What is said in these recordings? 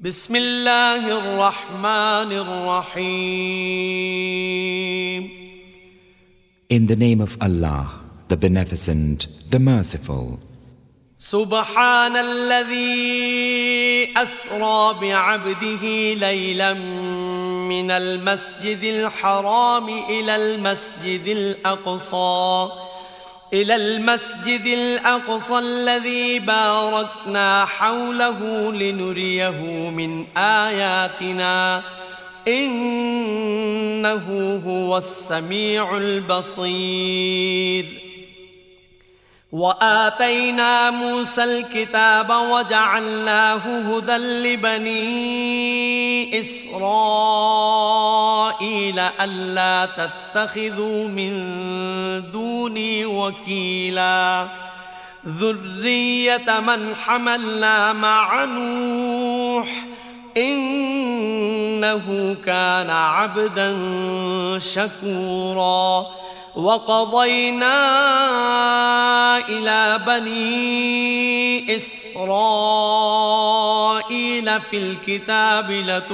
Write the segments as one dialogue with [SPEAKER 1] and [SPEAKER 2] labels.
[SPEAKER 1] بسم الله الرحمن الرحيم.
[SPEAKER 2] In the name of Allah, the Beneficent, the Merciful.
[SPEAKER 1] سبحان الذي أسرى بعبده ليلا من المسجد الحرام إلى المسجد الأقصى الذي باركنا حوله لنريه من آياتنا إنه هو السميع البصير. وآتينا موسى الكتاب وجعلناه هدى لبني إسرائيل ألا تتخذوا من دوني وكيلا ذرية من حملنا مع نوح إنه كان عبدا شكورا. وقضينا إلى بني إسرائيل في الكتاب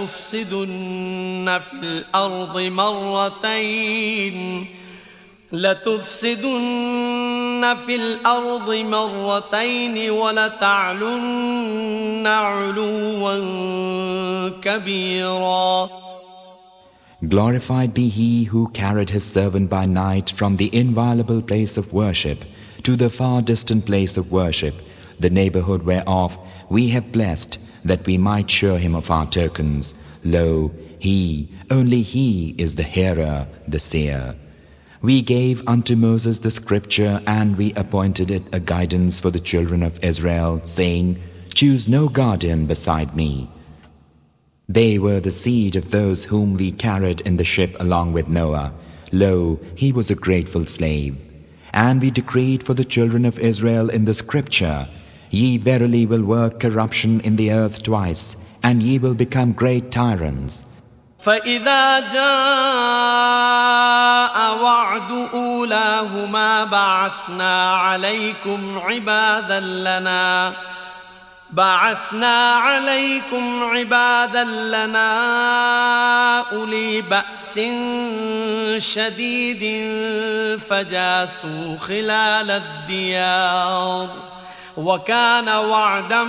[SPEAKER 1] لتفسدن في الأرض مرتين ولتعلن علوا كبيرا.
[SPEAKER 2] Glorified be He who carried His servant by night from the inviolable place of worship to the far distant place of worship, the neighborhood whereof we have blessed, that we might show him of our tokens. Lo, He, only He is the hearer, the seer. We gave unto Moses the scripture, and we appointed it a guidance for the children of Israel, saying, Choose no guardian beside me. They were the seed of those whom we carried in the ship along with Noah. Lo, he was a grateful slave. And we decreed for the children of Israel in the scripture, Ye verily will work corruption in the earth twice, and ye will become great tyrants.
[SPEAKER 1] فإذا جاء وعد أولاهما بعثنا عليكم عبادا لنا أولي بأس شديد فجاسوا خلال الديار وكان وعدا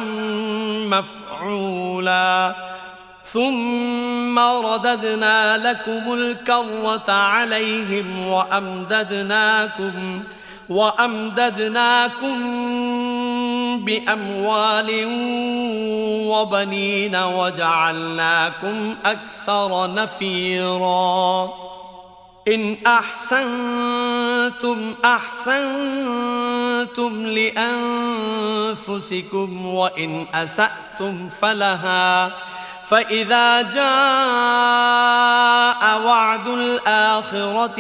[SPEAKER 1] مفعولا. ثم رددنا لكم الكرة عليهم وأمددناكم بأموال وبنين وجعلناكم أكثر نفيرا. إن أحسنتم أحسنتم لأنفسكم وإن أسأتم فلها. فإذا جاء وعد الآخرة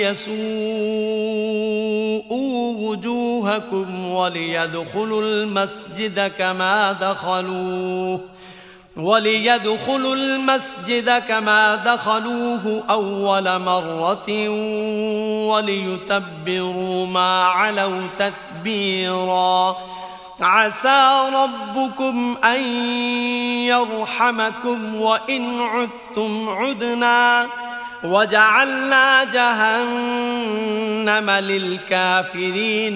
[SPEAKER 1] ليسوءوا وجوهكم وليدخلوا المسجد كما دخلوه أول مرة وليتبروا ما علوا تتبيرا. عسى ربكم أن يرحمكم وإن عدتم عدنا وجعلنا جهنم للكافرين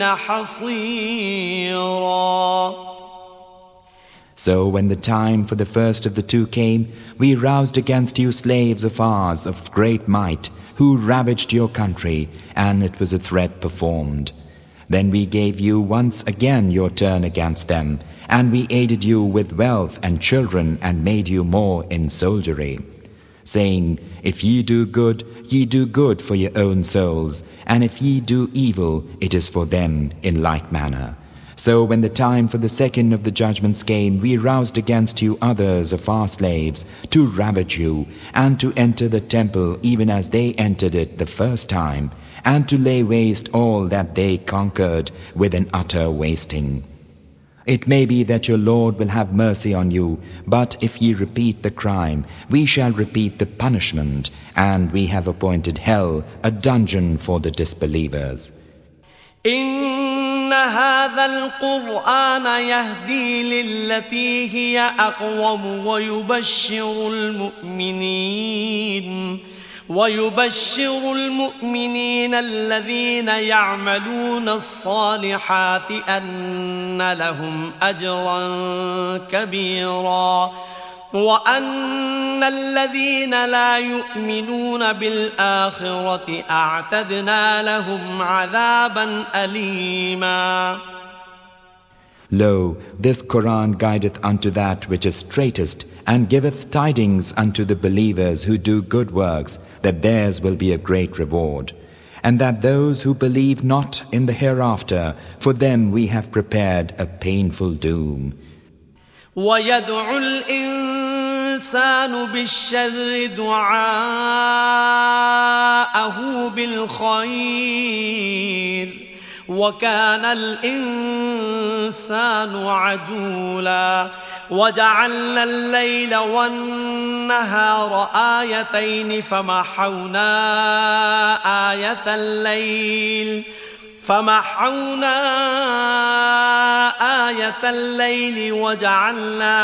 [SPEAKER 1] حصيرا.
[SPEAKER 2] So when the time for the first of the two came, we roused against you slaves of ours of great might, who ravaged your country, and it was a threat performed. Then we gave you once again your turn against them, and we aided you with wealth and children, and made you more in soldiery, saying, If ye do good, ye do good for your own souls, and if ye do evil, it is for them in like manner. So when the time for the second of the judgments came, we roused against you others of our slaves to ravage you, and to enter the temple even as they entered it the first time, and to lay waste all that they conquered with an utter wasting. It may be that your Lord will have mercy on you, but if ye repeat the crime, we shall repeat the punishment, and we have appointed hell a dungeon for the disbelievers.
[SPEAKER 1] إن هذا القرآن يهدي للتي هي أقوم ويبشر المؤمنين الذين يعملون الصالحات أن لهم أجرا كبيرا وأن الذين لا يؤمنون بالآخرة أعتدنا لهم عذابا أليما.
[SPEAKER 2] Lo, this Quran guideth unto that which is straightest, and giveth tidings unto the believers who do good works, that theirs will be a great reward, and that those who believe not in the hereafter, for them we have prepared a painful doom.
[SPEAKER 1] ويدعو الإنسان بالشر دعاءه بالخير وكان الإنسان عجولا. وجعلنا الليل والنهار آيتين فمحونا آية الليل وجعلنا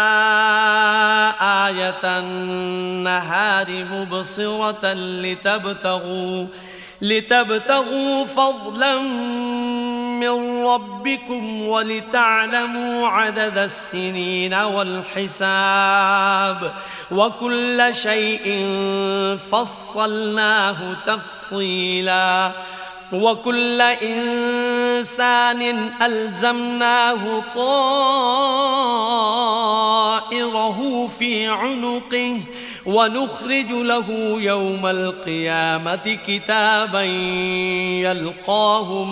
[SPEAKER 1] آية النهار مبصرة لتبتغوا فضلا من ربكم ولتعلموا عدد السنين والحساب وكل شيء فصلناه تفصيلا. وكل إنسان ألزمناه طائره في عنقه ونخرج له يوم القيامة كتابا يلقاه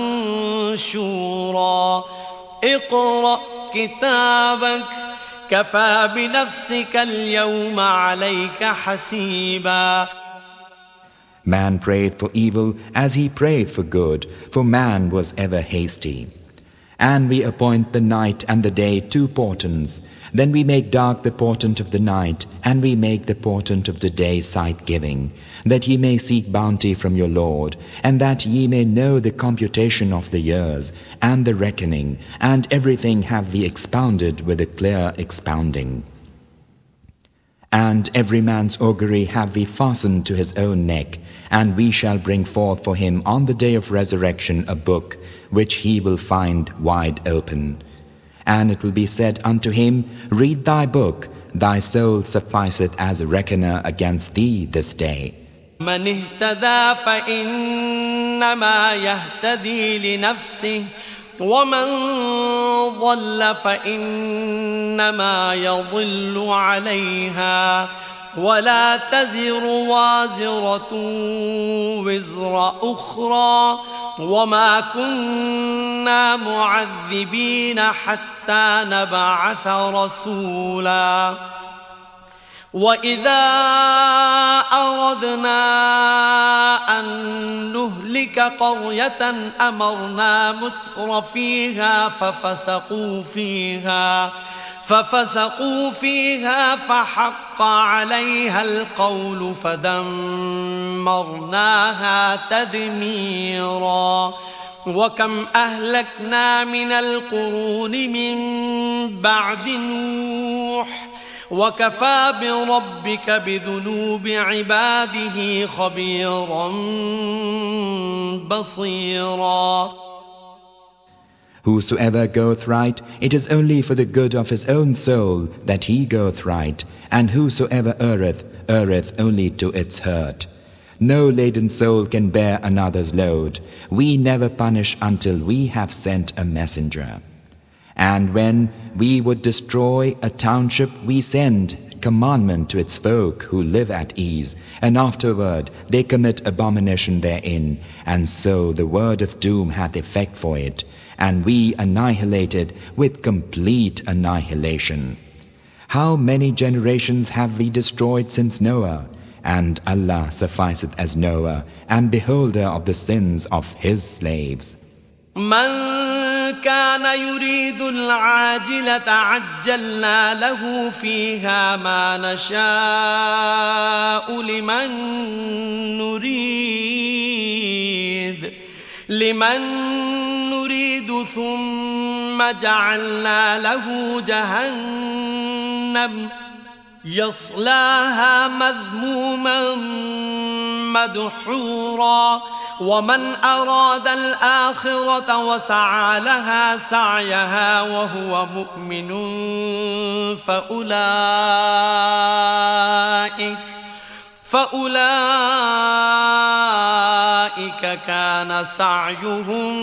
[SPEAKER 1] منشورا. اقرأ كتابك كفى بنفسك اليوم عليك حسيبا.
[SPEAKER 2] Man prayed for evil as he prayed for good, for man was ever hasty. And we appoint the night and the day two portents. Then we make dark the portent of the night, and we make the portent of the day sight-giving, that ye may seek bounty from your Lord, and that ye may know the computation of the years, and the reckoning, and everything have we expounded with a clear expounding. And every man's augury have we fastened to his own neck, and we shall bring forth for him on the day of resurrection a book, which he will find wide open. And it will be said unto him, Read thy book, thy soul sufficeth as a reckoner against thee this day.
[SPEAKER 1] من اهتدى فإنما يهتدي لنفسه ومن ضل فإنما يضل عليها ولا تزر وازرة وزر أخرى وما كنا معذبين حتى نبعث رسولا. وإذا أردنا أن نهلك قرية أمرنا متر فيها ففسقوا فيها فحق عليها القول فدمرناها تدميرا. وكم أهلكنا من القرون من بعد نوح وكفى بربك بذنوب عباده خبيرا بصيرا.
[SPEAKER 2] Whosoever goeth right, it is only for the good of his own soul that he goeth right, and whosoever erreth, erreth only to its hurt. No laden soul can bear another's load. We never punish until we have sent a messenger. And when we would destroy a township, we send commandment to its folk who live at ease, and afterward they commit abomination therein, and so the word of doom hath effect for it, and we annihilate it with complete annihilation. How many generations have we destroyed since Noah? And Allah sufficeth as knower and beholder of the sins of His slaves.
[SPEAKER 1] من كان يريد العاجلة عجلنا له فيها ما نشاء لمن يريد ثم جعلنا له جهنم يصلاها مذموما مدحورا ومن أراد الآخرة وسعى لها سعيها وهو مؤمن فأولئك كان سعيهم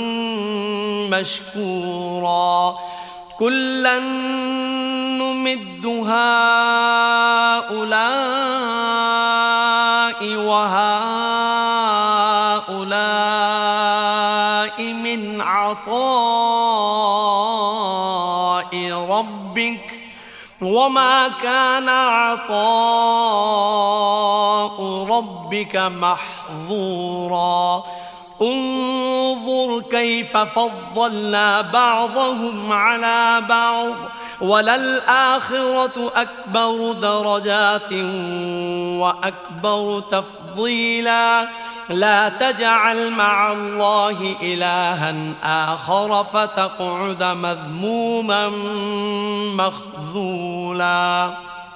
[SPEAKER 1] مشكورا كلا نمد هؤلاء وهؤلاء من عطاء ربك وما كان عطاء ربك محظورا انظر كيف فضلنا بعضهم على بعض وللآخرة أكبر درجات وأكبر تفضيلا لا تجعل مع الله إلها آخر فتقعد مذموما مخذولا.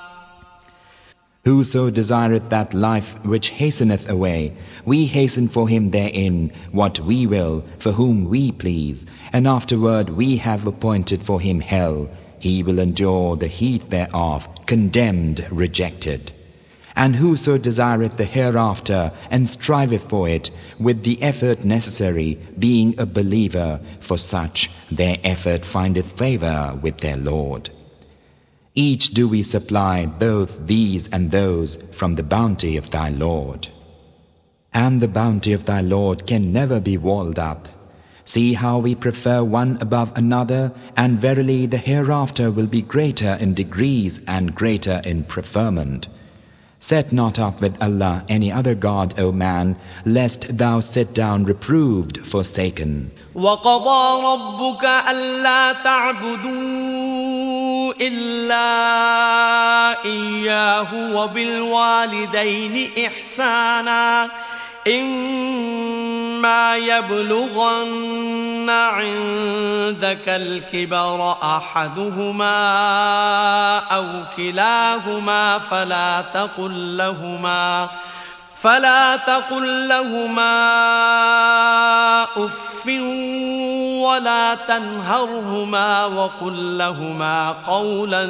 [SPEAKER 2] Whoso desireth that life which hasteneth away, we hasten for him therein what we will, for whom we please, and afterward we have appointed for him hell. He will endure the heat thereof, condemned, rejected. And whoso desireth the hereafter, and striveth for it, with the effort necessary, being a believer, for such their effort findeth favour with their Lord. Each do we supply both these and those from the bounty of thy Lord. And the bounty of thy Lord can never be walled up. See how we prefer one above another, and verily the hereafter will be greater in degrees and greater in preferment. Set not up with Allah any other God, O man, lest thou sit down reproved, forsaken.
[SPEAKER 1] وَقَضَى رَبُّكَ أَلَّا تَعْبُدُوا إِلَّا إِيَّاهُ وَبِالْوَالِدَيْنِ إِحْسَانًا إِمَّا يَبْلُغَنَّ عِندَكَ الْكِبَرَ أَحَدُهُمَا أَوْ كِلَاهُمَا فلا تقل لهما أف ولا تنهرهما وقل لهما قولا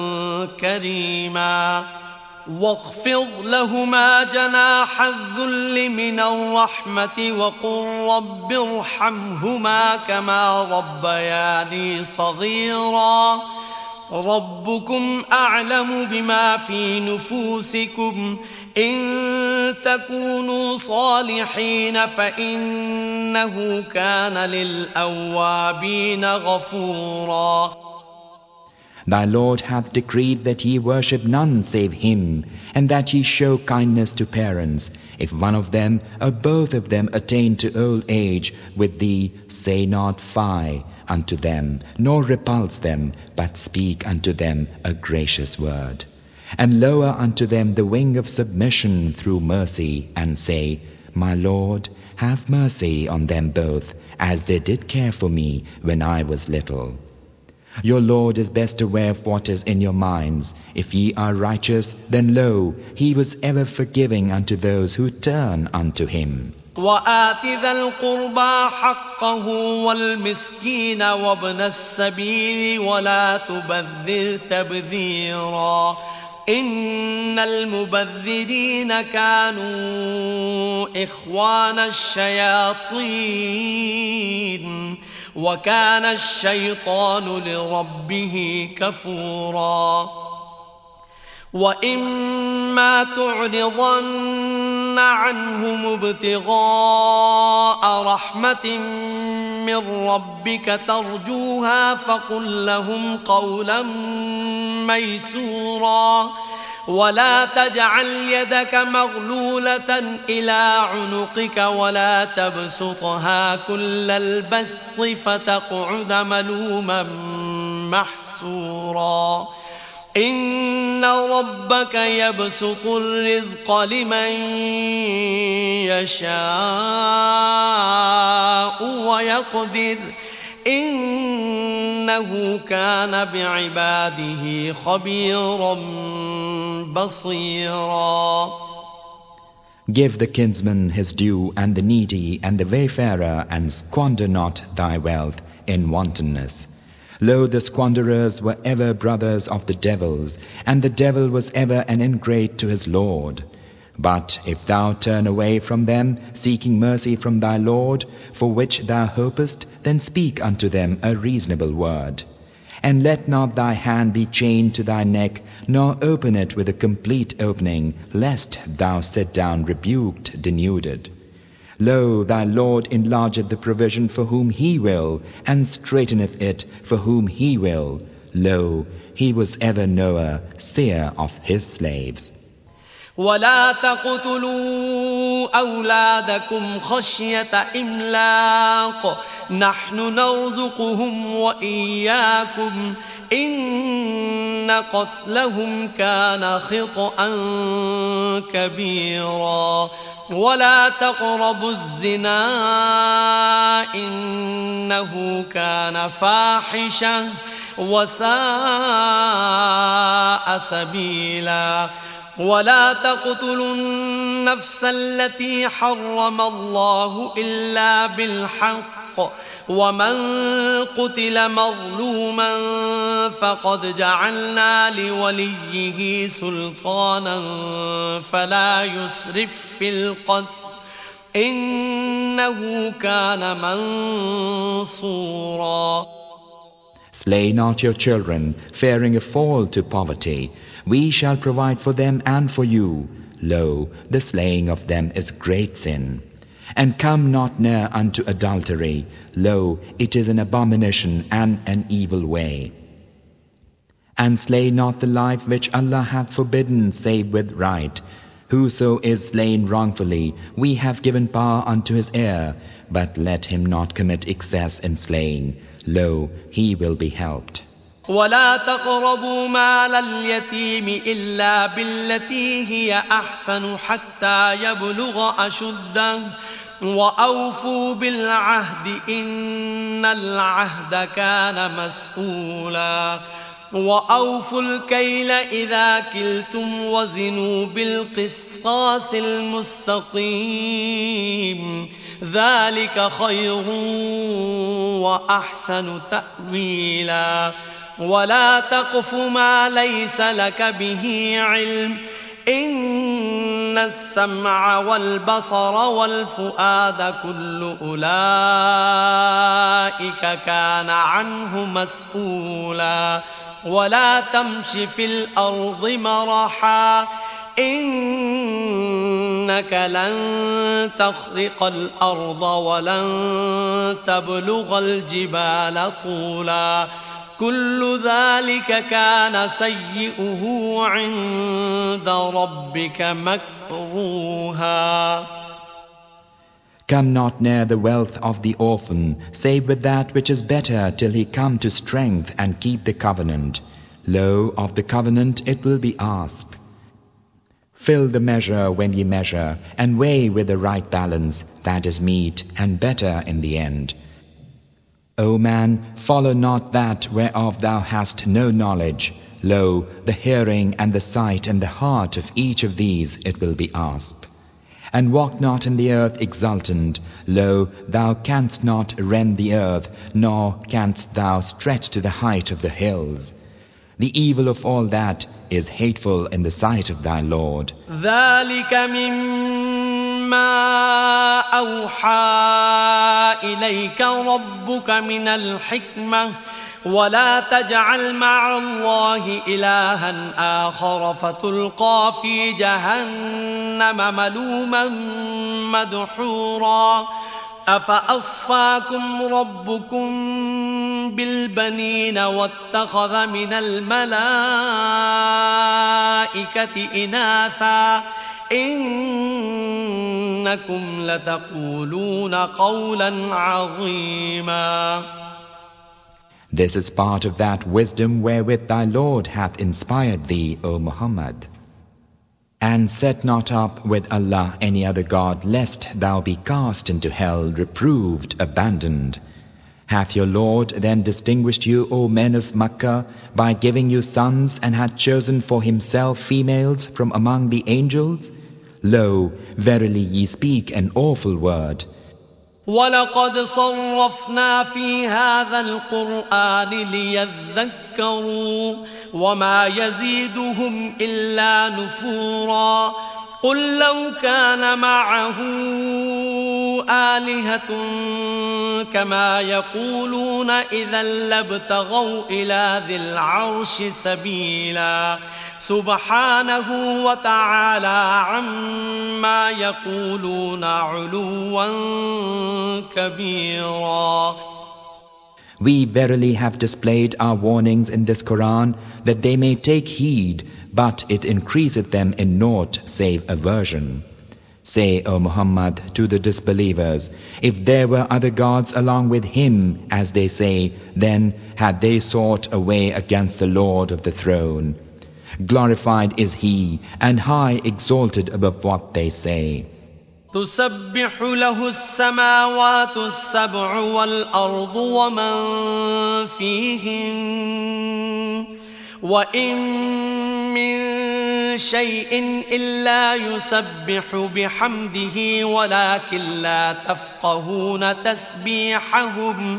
[SPEAKER 1] كريما واخفض لهما جناح الذل من الرحمة وقل رب ارحمهما كما ربياني صغيرا ربكم أعلم بما في نفوسكم إن تكونوا صالحين فإنه كان للأوابين غفورا.
[SPEAKER 2] Thy Lord hath decreed that ye worship none save Him, and that ye show kindness to parents. If one of them or both of them attain to old age with thee, say not fie unto them, nor repulse them, but speak unto them a gracious word. And lower unto them the wing of submission through mercy, and say, My Lord, have mercy on them both, as they did care for me when I was little. Your Lord is best aware of what is in your minds. If ye are righteous, then lo, He was ever forgiving unto those who turn unto Him.
[SPEAKER 1] وآت ذا القربى حقه والمسكين وابن السبيل ولا تبذر تبذيرا إن المبذرين كانوا إخوان الشياطين وكان الشيطان لربه كفورا وإما تعرضن عنهم ابتغاء رحمة من ربك ترجوها فقل لهم قولا ميسورا ولا تجعل يدك مغلولة إلى عنقك ولا تبسطها كل البسط فتقعد ملوما محسورا إن ربك يبسط الرزق لمن يشاء ويقدر إنه كان بعباده خبيرا بصيرا.
[SPEAKER 2] Give the kinsman his due and the needy and the wayfarer, and squander not thy wealth in wantonness. Lo, the squanderers were ever brothers of the devils, and the devil was ever an ingrate to his Lord. But if thou turn away from them, seeking mercy from thy Lord, for which thou hopest, then speak unto them a reasonable word. And let not thy hand be chained to thy neck, nor open it with a complete opening, lest thou sit down rebuked, denuded. Lo, thy Lord enlargeth the provision for whom He will, and straiteneth it for whom He will. Lo, He was ever knower, seer of His slaves.
[SPEAKER 1] ولا تقتلوا أولادكم خشية إملاق نحن نرزقهم وإياكم إن قتلهم كان خطأ كبيرا ولا تقربوا الزنا إنه كان فاحشة وساء سبيلا ولا تقتلوا النفس التي حرم الله إلا بالحق ومن قتل مظلوما فقد جعلنا لوليه سلطانا فلا يسرف في القتل إنه كان منصورا.
[SPEAKER 2] Slay not your children, fearing a fall to poverty. We shall provide for them and for you. Lo, the slaying of them is great sin. And come not near unto adultery. Lo, it is an abomination and an evil way. And slay not the life which Allah hath forbidden, save with right. Whoso is slain wrongfully, we have given power unto his heir, but let him not commit excess in slaying. Lo, he will be helped.
[SPEAKER 1] ولا تقربوا مال اليتيم إلا بالتي هي أحسن حتى يبلغ أشده وأوفوا بالعهد إن العهد كان مسؤولا وأوفوا الكيل إذا كلتم وزنوا بالقسطاس المستقيم ذلك خير وأحسن تأويلا ولا تقف ما ليس لك به علم إن السمع والبصر والفؤاد كل أولئك كان عنه مسؤولا ولا تمش في الأرض مرحا إنك لن تخرق الأرض ولن تبلغ الجبال طولا كل ذلك كان سيئه عند ربك مكروها.
[SPEAKER 2] Come not near the wealth of the orphan, save with that which is better till he come to strength and keep the covenant. Lo, of the covenant it will be asked. Fill the measure when ye measure, and weigh with the right balance, that is meet and better in the end. O man, follow not that whereof thou hast no knowledge. Lo, the hearing and the sight and the heart of each of these it will be asked. And walk not in the earth exultant. Lo, thou canst not rend the earth, nor canst thou stretch to the height of the hills. The evil of all that is hateful in the sight of thy Lord.
[SPEAKER 1] ذلك مما أوحى إليك ربك من الحكمة ولا تجعل مع الله إلها آخر فتلقى في جهنم ملوما مدحورا أفأصفاكم ربكم بالبنين واتخذ من الملائكة إناثا إنكم لتقولون قولا عظيما.
[SPEAKER 2] This is part of that wisdom wherewith thy Lord hath inspired thee, O Muhammad. And set not up with Allah any other god, lest thou be cast into hell, reproved, abandoned. Hath your Lord then distinguished you, O men of Makkah, by giving you sons, and had chosen for himself females from among the angels? Lo, verily ye speak an awful word.
[SPEAKER 1] وَلَقَدْ صَرَّفْنَا فِي هَذَا الْقُرْآنِ لِيَذَّكَّرُوا وَمَا يَزِيدُهُمْ إِلَّا نُفُورًا قُل لَّوْ كَانَ مَعَهُ آلِهَةٌ كَمَا يَقُولُونَ إِذًا لَّابْتَغَوْا إِلَى ذِي الْعَرْشِ سَبِيلًا سُبْحَانَهُ وَتَعَالَى عَمَّا يَقُولُونَ عُلُوًّا كَبِيرًا.
[SPEAKER 2] We verily have displayed our warnings in this Quran that they may take heed, but it increaseth them in naught save aversion. Say, O Muhammad, to the disbelievers, if there were other gods along with him, as they say, then had they sought a way against the Lord of the throne. Glorified is He, and high exalted above what they say.
[SPEAKER 1] تسبح له السماوات السبع والأرض ومن فيهن وإن من شيء إلا يسبح بحمده ولكن لا تفقهون تسبيحهم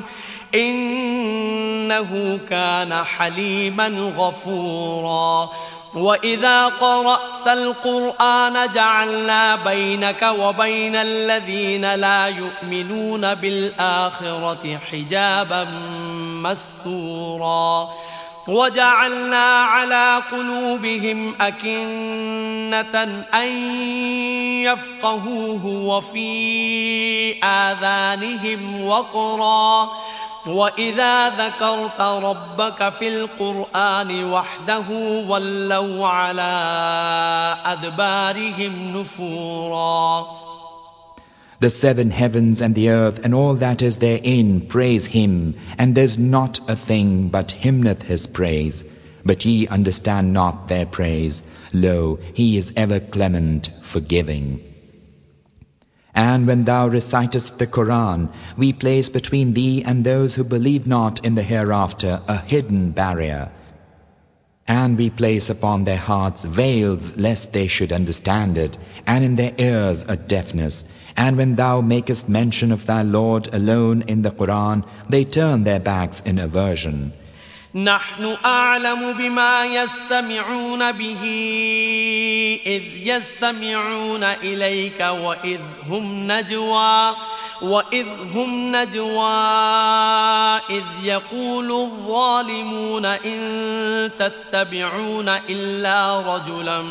[SPEAKER 1] إنه كان حليما غفورا. وَإِذَا قَرَأْتَ الْقُرْآنَ جَعَلْنَا بَيْنَكَ وَبَيْنَ الَّذِينَ لَا يُؤْمِنُونَ بِالْآخِرَةِ حِجَابًا مَّسْتُورًا وَجَعَلْنَا عَلَى قُلُوبِهِمْ أَكِنَّةً أَن يَفْقَهُوهُ وَفِي آذَانِهِمْ وَقْرًا وَإِذَا ذَكَرْتَ رَبَّكَ فِي الْقُرْآنِ وَحْدَهُ وَلَّوْا عَلَى أَدْبَارِهِمْ نُفُورًا.
[SPEAKER 2] The seven heavens and the earth and all that is therein praise Him, and there's not a thing but hymneth His praise. But ye understand not their praise. Lo, He is ever clement, forgiving. And when thou recitest the Quran, we place between thee and those who believe not in the hereafter a hidden barrier. And we place upon their hearts veils lest they should understand it, and in their ears a deafness. And when thou makest mention of thy Lord alone in the Quran, they turn their backs in aversion.
[SPEAKER 1] نحن أعلم بما يستمعون به إذ يستمعون إليك وإذ هم نجوى إذ يقول الظالمون إن تتبعون إلا رجلا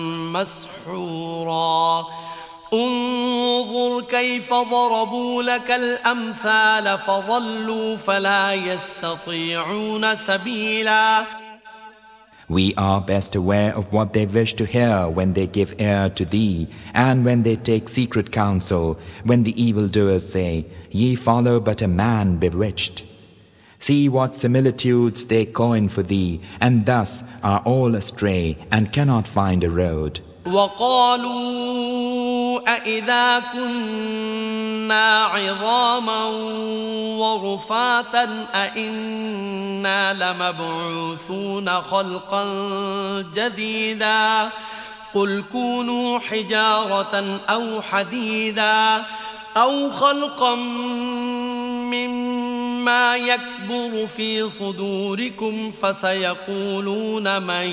[SPEAKER 1] مسحورا انظر كيف ضربوا لك الأمثال فضلوا فلا يستطيعون سبيلا.
[SPEAKER 2] We are best aware of what they wish to hear when they give ear to thee, and when they take secret counsel, when the evildoers say, Ye follow but a man bewitched. See what similitudes they coin for thee, and thus are all astray and cannot find a road.
[SPEAKER 1] وَقَالُوا أَإِذَا كُنَّا عِظَامًا وَرُفَاتًا أَإِنَّا لَمَبْعُوثُونَ خَلْقًا جَدِيدًا قُلْ كُونُوا حِجَارَةً أَوْ حَدِيدًا أَوْ خَلْقًا مِّمَّا يَكْبُرُ فِي صُدُورِكُمْ فَسَيَقُولُونَ مَن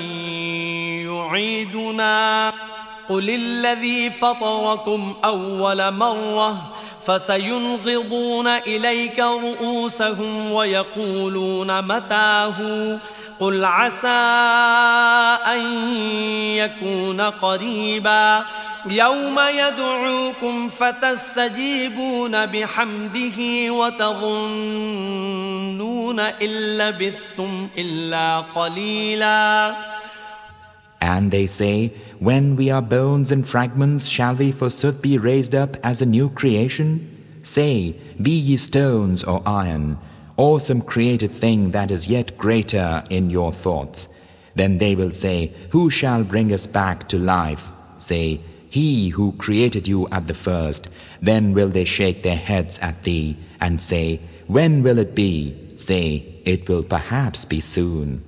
[SPEAKER 1] يُعِيدُنَا قُلِ الَّذِي فَطَرَكُمْ أَوَّلَ مَرَّةٍ فَسَيُنْغِضُونَ إِلَيْكَ رُءُوسَهُمْ وَيَقُولُونَ مَتَىٰ هُوَ قُلْ عَسَىٰ أَن يَكُونَ قَرِيبًا يَوْمَ يَدْعُوكُمْ فَتَسْتَجِيبُونَ بِحَمْدِهِ وَتَظُنُّونَ إِن لَّبِثْتُمْ إِلَّا قَلِيلًا.
[SPEAKER 2] And they say, when we are bones and fragments, shall we forsooth be raised up as a new creation? Say, be ye stones or iron, or some created thing that is yet greater in your thoughts. Then they will say, who shall bring us back to life? Say, He who created you at the first. Then will they shake their heads at thee and say, When will it be? Say, it will perhaps be soon.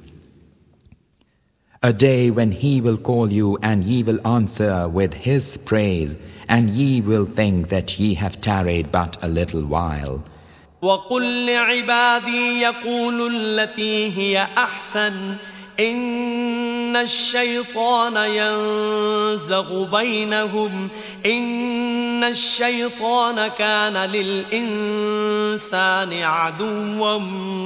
[SPEAKER 2] A day when he will call you, and ye will answer with his praise, and ye will think that ye have tarried but a little while.
[SPEAKER 1] وقل لعبادي يقولوا التي هي أحسن إن الشيطان ينزغ بينهم إن الشيطان كان للإنسان عدوا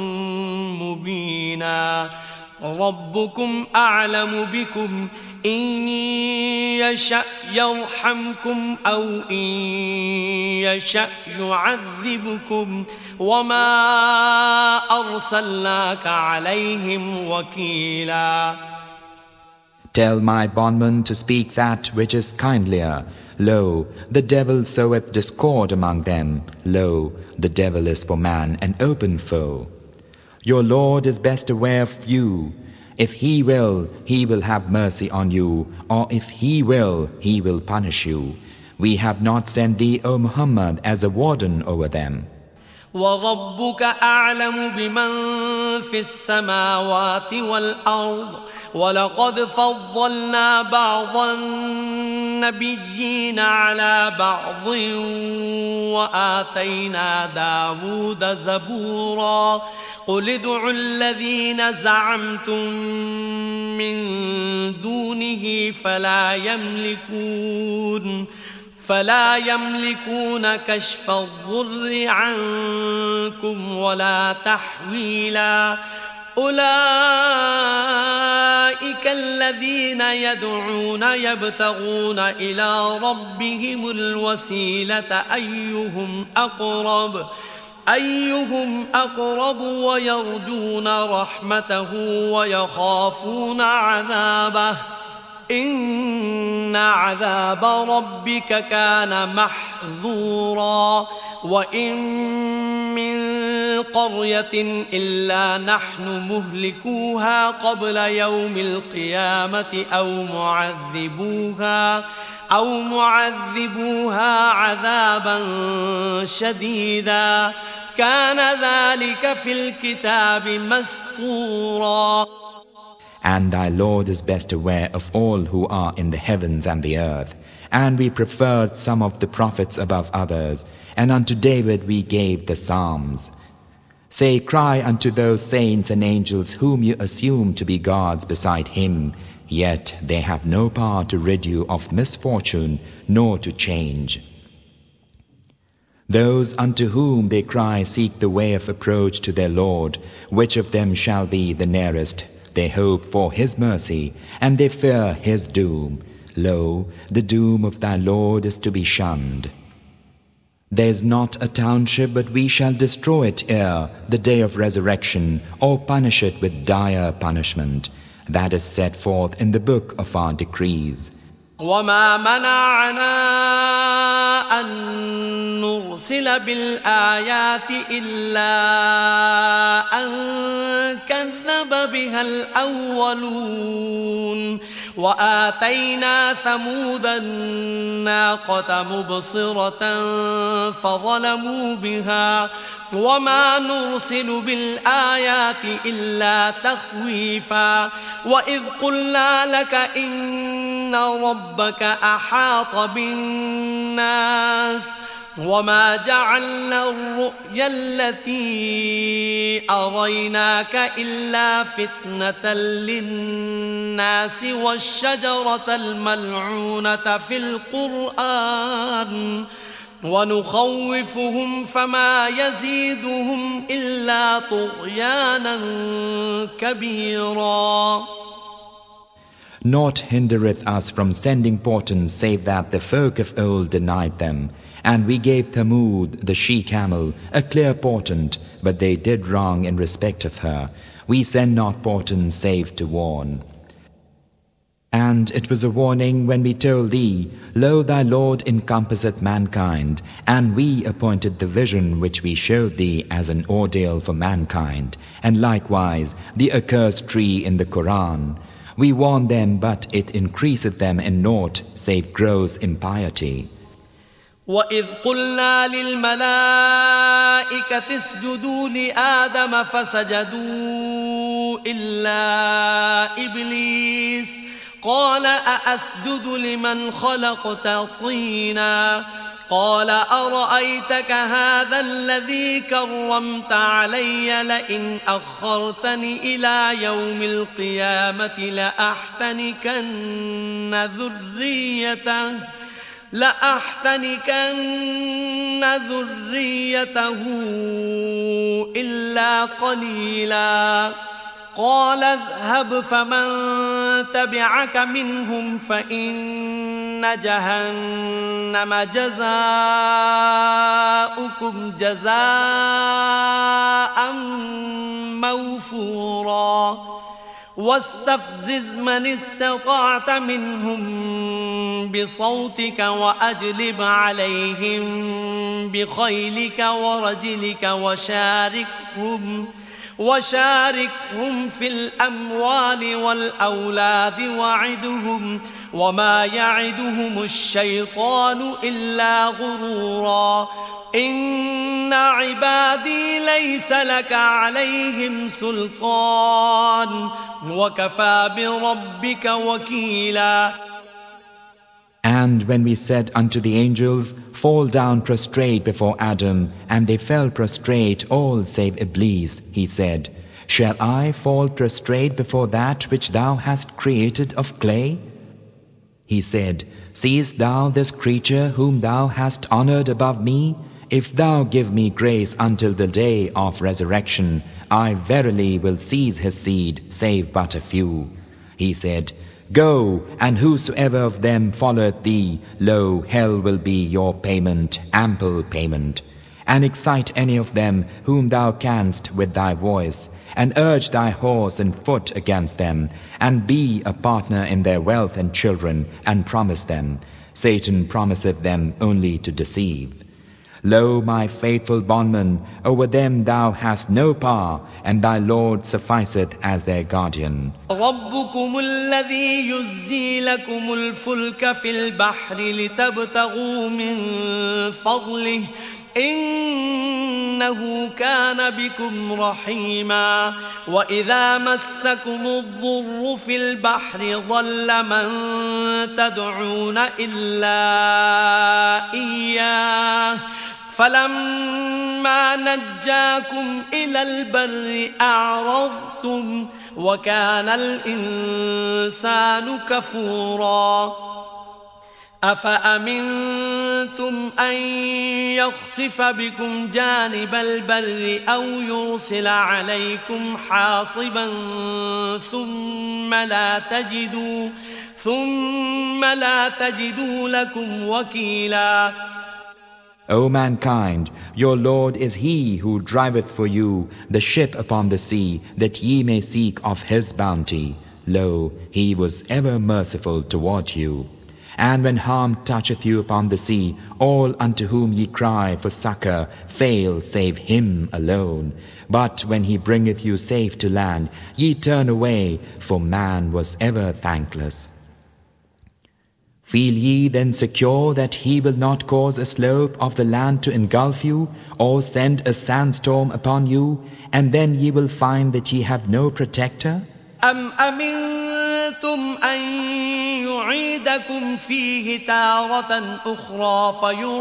[SPEAKER 1] مبينا ربكم أعلم بكم إن يشأ يرحمكم أو إن يشأ يعذبكم وما أرسلناك عليهم وكيلا.
[SPEAKER 2] Tell my bondman to speak that which is kindlier. Lo, the devil soweth discord among them. Lo, the devil is for man an open foe. Your Lord is best aware of you. If He will have mercy on you, or if He will punish you. We have not sent thee, O Muhammad, as a warden over them.
[SPEAKER 1] وَرَبُّكَ أَعْلَمُ بِمَنْ فِي السَّمَاوَاتِ وَالْأَرْضِ وَلَقَدْ فَضَّلْنَا بَعْضَ النَّبِيِّينَ عَلَى بَعْضٍ وَآتَيْنَا دَاوُودَ زَبُورًا قُلِ ادْعُوا الَّذِينَ زَعَمْتُم مِّن دُونِهِ فلا يملكون كشف الضر عنكم ولا تحويلا أولئك الذين يدعون يبتغون إلى ربهم الوسيلة أيهم أقرب ويرجون رحمته ويخافون عذابه إن عذاب ربك كان محذورا وإن من قرية إلا نحن مهلكوها قبل يوم القيامة أو معذبوها عذابا شديدا كان ذلك في الكتاب مسطورا.
[SPEAKER 2] And thy Lord is best aware of all who are in the heavens and the earth. And we preferred some of the prophets above others, and unto David we gave the Psalms. Say, cry unto those saints and angels whom you assume to be gods beside him, yet they have no power to rid you of misfortune, nor to change. Those unto whom they cry seek the way of approach to their Lord. Which of them shall be the nearest? They hope for His mercy, and they fear His doom. Lo, the doom of thy Lord is to be shunned. There is not a township but we shall destroy it ere the day of resurrection, or punish it with dire punishment. That is set forth in the book of our decrees.
[SPEAKER 1] وما منعنا أن نرسل بالآيات إلا أن كذب بها الأولون وآتينا ثمود الناقة مبصرة فظلموا بها وما نرسل بالآيات إلا تخويفا وإذ قلنا لك إن ربك أحاط بالناس وما جعلنا الرؤيا التي أريناك إلا فتنة للناس والشجرة الملعونة في القرآن ونخوفهم فما يزيدهم إلا طغيانا كبيرا.
[SPEAKER 2] Naught hindereth us from sending portents save that the folk of old denied them. And we gave Thamud, the she-camel, a clear portent, but they did wrong in respect of her. We send not portents save to warn. And it was a warning when we told thee, Lo, thy Lord encompasseth mankind, and we appointed the vision which we showed thee as an ordeal for mankind, and likewise the accursed tree in the Quran. We warn them, but it increaseth them in naught save gross impiety.
[SPEAKER 1] وَإِذْ قُلْنَا لِلْمَلَائِكَةِ اسْجُدُوا لِآدَمَ فَسَجَدُوا إِلَّا إِبْلِيسَ قَالَ أَأَسْجُدُ لِمَنْ خَلَقْتَ طِينًا قَالَ أَرَأَيْتَكَ هَذَا الَّذِي كَرَّمْتَ عَلَيَّ لَئِنْ أَخَّرْتَنِ إِلَى يَوْمِ الْقِيَامَةِ لَأَحْتَنِكَنَّ ذُرِّيَّتَهُ إِلَّا قَلِيلًا قَالَ اذْهَبْ فَمَن تَبِعَكَ مِنْهُمْ فَإِنَّ جَهَنَّمَ جَزَاؤُكُمْ جَزَاءً مَّوْفُورًا وَاسْتَفْزِزْ مَنِ اسْتَطَعْتَ مِنْهُم بِصَوْتِكَ وَأَجْلِبْ عَلَيْهِم بِخَيْلِكَ وَرَجِلِكَ وشاركهم في الأموال والأولاد وعدهم وما يعدهم الشيطان إلا غرورا إن عبادي ليس لك عليهم سلطان وكفى بربك وكيلا.
[SPEAKER 2] And when we said unto the angels, fall down prostrate before Adam, and they fell prostrate all save Iblis, he said, shall I fall prostrate before that which thou hast created of clay? He said, seest thou this creature whom thou hast honored above me? If thou give me grace until the day of resurrection, I verily will seize his seed, save but a few. He said, go, and whosoever of them followeth thee, lo, hell will be your payment, ample payment. And excite any of them whom thou canst with thy voice, and urge thy horse and foot against them, and be a partner in their wealth and children, and promise them. Satan promiseth them only to deceive. Lo, my faithful bondman, over them thou hast no power, and thy Lord sufficeth as their guardian.
[SPEAKER 1] رَبُّكُمُ الَّذِي يُزْجِي لَكُمُ الْفُلْكَ فِي الْبَحْرِ لِتَبْتَغُوا مِنْ فَضْلِهِ إِنَّهُ كَانَ بِكُمْ رَحِيمًا وَإِذَا مَسَّكُمُ الضُّرُّ فِي الْبَحْرِ ضَلَّ مَن تَدْعُونَ إِلَّا إِيَّاهُ فَلَمَّا نَجَّاكُمْ إِلَى الْبَرِّ أَعْرَضْتُمْ وَكَانَ الْإِنسَانُ كَفُورًا أَفَأَمِنْتُمْ أَنْ يَخْسِفَ بِكُمْ جَانِبَ الْبَرِّ أَوْ يُرْسِلَ عَلَيْكُمْ حَاصِبًا ثُمَّ لَا تَجِدُوا لَكُمْ وَكِيلًا.
[SPEAKER 2] O mankind, your Lord is He who driveth for you the ship upon the sea, that ye may seek of His bounty. Lo, He was ever merciful toward you. And when harm toucheth you upon the sea, all unto whom ye cry for succor fail save Him alone. But when He bringeth you safe to land, ye turn away, for man was ever thankless. Feel ye then secure that He will not cause a slope of the land to engulf you, or send a sandstorm upon you, and then ye will find that ye have no protector?
[SPEAKER 1] أَمْ أَمِنْتُمْ أَنْ يُعِيدَكُمْ فِيهِ تَارَةً أُخْرَى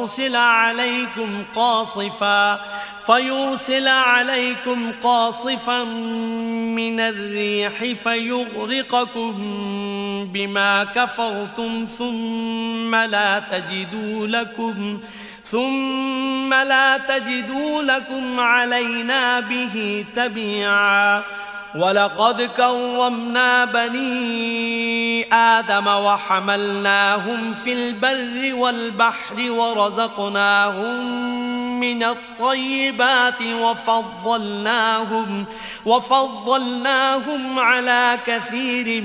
[SPEAKER 1] فيرسل عليكم قاصفا من الريح فيغرقكم بما كفرتم ثم لا تجدوا لكم علينا به تبيعا. وَلَقَدْ كَرَّمْنَا بَنِي آدَمَ وَحَمَلْنَاهُمْ فِي الْبَرِّ وَالْبَحْرِ وَرَزَقْنَاهُمْ مِنَ الطَّيِّبَاتِ وَفَضَّلْنَاهُمْ عَلَى كَثِيرٍ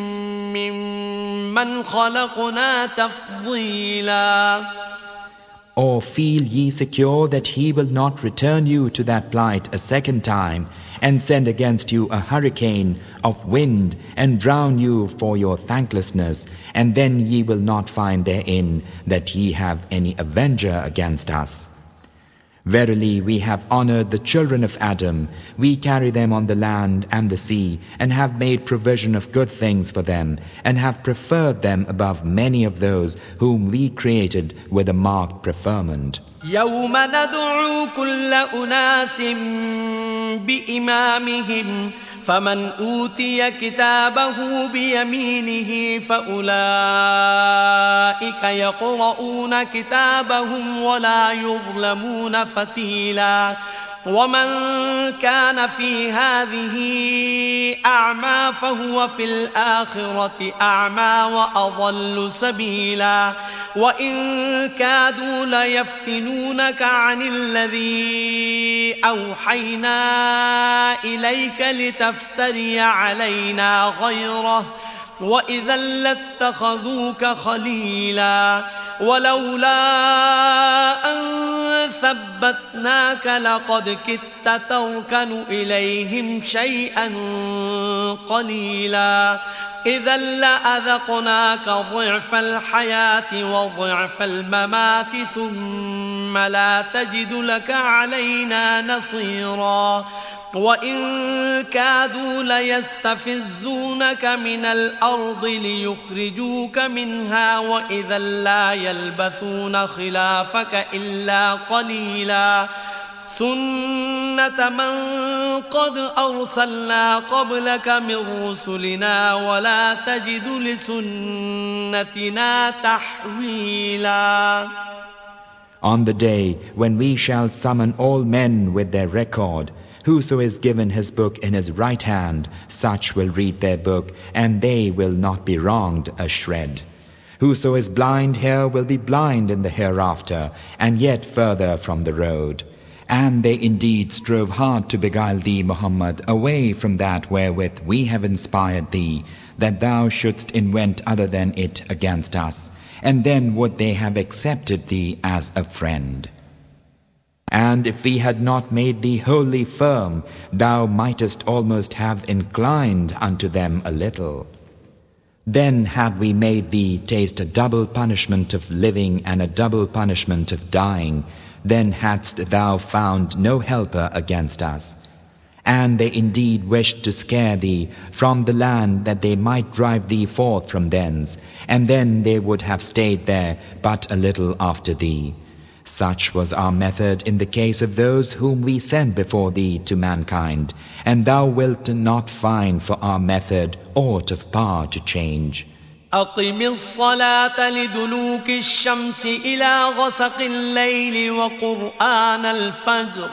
[SPEAKER 1] مِّمَّنْ خَلَقْنَا تَفْضِيلًا.
[SPEAKER 2] Or feel ye secure that he will not return you to that plight a second time, and send against you a hurricane of wind, and drown you for your thanklessness, and then ye will not find therein that ye have any avenger against us? Verily, we have honored the children of Adam. We carry them on the land and the sea, and have made provision of good things for them, and have preferred them above many of those whom we created with a marked preferment.
[SPEAKER 1] يوم ندعو كل أناس بإمامهم فمن أوتي كتابه بيمينه فأولئك يقرؤون كتابهم ولا يظلمون فتيلا ومن كان في هذه أعمى فهو في الآخرة أعمى وأضل سبيلا وإن كادوا ليفتنونك عن الذي أوحينا إليك لتفتري علينا غيره وإذا لاتخذوك خليلا ولولا أن ثبتناك لقد كدت تركن إليهم شيئا قليلا إذا لأذقناك ضعف الحياة وضعف الممات ثم لا تجد لك علينا نصيرا وإن كادوا ليستفزونك من الأرض ليخرجوك منها وإذا لا يلبثون خلافك إلا قليلا سنة من قد أرسلنا قبلك من رسلنا ولا تجد لسنتنا تحويلا.
[SPEAKER 2] On the day when we shall summon all men with their record, whoso is given his book in his right hand, such will read their book, and they will not be wronged a shred. Whoso is blind here will be blind in the hereafter, and yet further from the road. And they indeed strove hard to beguile thee, Muhammad, away from that wherewith we have inspired thee, that thou shouldst invent other than it against us, and then would they have accepted thee as a friend. And if we had not made thee wholly firm, thou mightest almost have inclined unto them a little. Then had we made thee taste a double punishment of living and a double punishment of dying, then hadst thou found no helper against us. And they indeed wished to scare thee from the land that they might drive thee forth from thence, and then they would have stayed there but a little after thee. Such was our method in the case of those whom we sent before thee to mankind, and thou wilt not find for our method aught of power to change.
[SPEAKER 1] أقم الصلاة لدلوك الشمس إلى غسق الليل وقرآن الفجر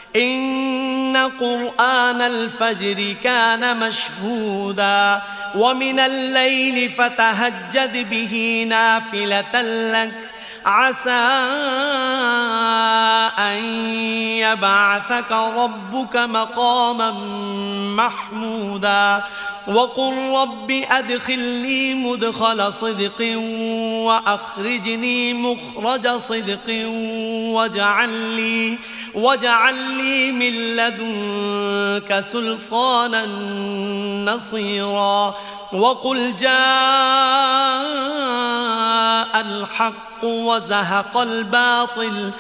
[SPEAKER 1] إن قرآن الفجر كان مشهودا ومن الليل فتهجد به نافلة لك عسى أن يبعثك ربك مقاما محمودا وقل رب أدخلني مدخل صدق وأخرجني مخرج صدق واجعل لي من لدنك سلطانا نصيرا وقل جاء الحق وزهق الباطل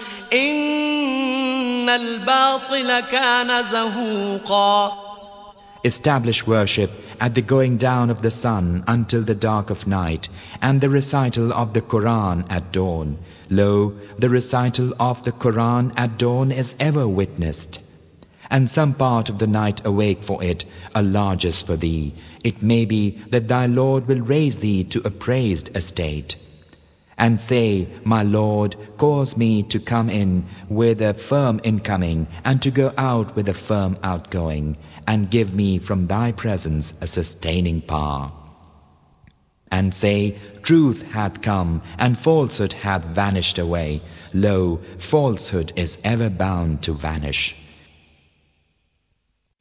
[SPEAKER 1] إن الباطل كان زهوقا.
[SPEAKER 2] Establish worship at the going down of the sun until the dark of night, and the recital of the Quran at dawn. Lo, the recital of the Quran at dawn is ever witnessed. And some part of the night awake for it, a largest for thee. It may be that thy Lord will raise thee to a praised estate. And say, my Lord, cause me to come in with a firm incoming, and to go out with a firm outgoing, and give me from thy presence a sustaining power. And say, truth hath come, and falsehood hath vanished away. Lo, falsehood is ever bound to vanish.